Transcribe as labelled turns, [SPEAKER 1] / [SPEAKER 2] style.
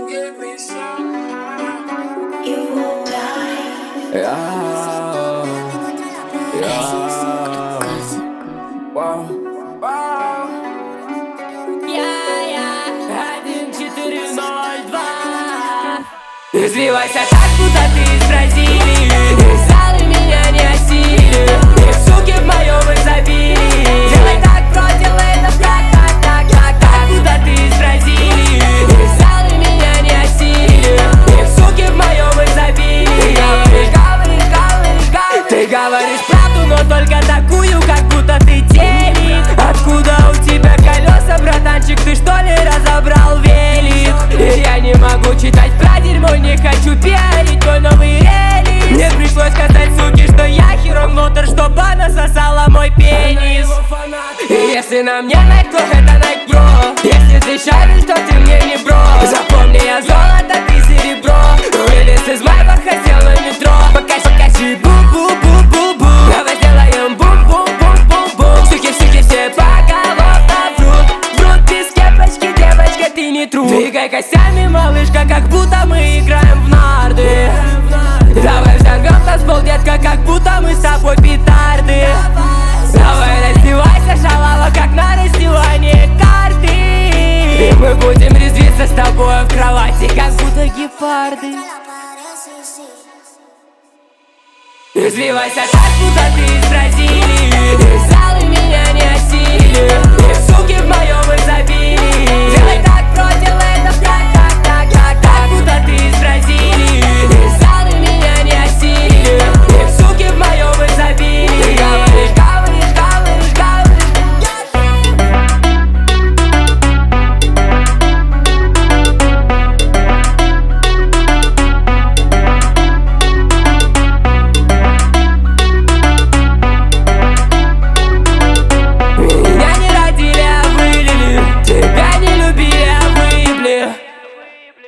[SPEAKER 1] give me some.
[SPEAKER 2] You will die.
[SPEAKER 1] Wow.
[SPEAKER 3] 1402. Извивайся так, будто ты из Бразилии. Их залы меня не осилили. Их суки в моем изобилии. Делай так, бро, делай это так, будто ты из Бразилии. Их залы меня не осилили. Их суки в моем изобилии. Ты говоришь правду, но только такую, как будто ты телек. Откуда у тебя колеса, братанчик, ты что ли разобрал велик? И я не могу читать про дерьмо, не хочу пиарить твой новый релиз. Мне пришлось сказать суке, что я хером мотор, чтобы она сосала мой пенис. И если на мне Nike, то это Nike Pro. Если ты шаришь, то ты мне не бро. Запомни, я золото, ты серебро. Вылез из моего, хотел на метро. Покажи бу-бу-бу-бу-бу. Давай сделаем бум-бум-бум-бум-бум. Суки все поголовно врут. Врут без кепочки, девочка, ты не тру. Двигай костями, малышка, как будто мы играем в нарды. Давай взорвем танцпол, детка, как будто мы с тобой петарды. Давай раздевайся, шалава, как на раздевание карты. И мы будем резвиться с тобой в кровати, как будто гепарды. Извивайся так, будто ты из Бразилии. Их залы